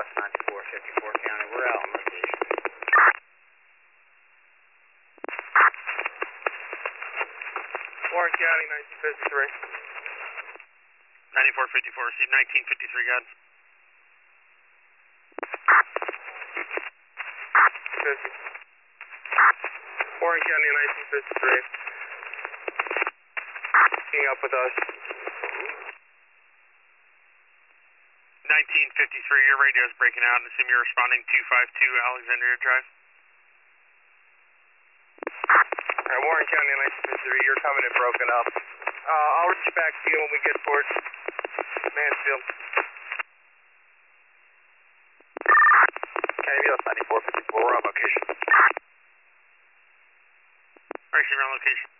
West 9454 County, we're out on location. Warren County, 1953. 9454, received 1953, got it. 50. Warren County, 1953. Hang up with us. 1953, your radio is breaking out. Assume you're responding 252 Alexandria Drive. Alright, Warren County, 1953, you're coming in broken up. I'll reach back to you when we get towards Mansfield. County US 9454, we're on location. Receiver on location.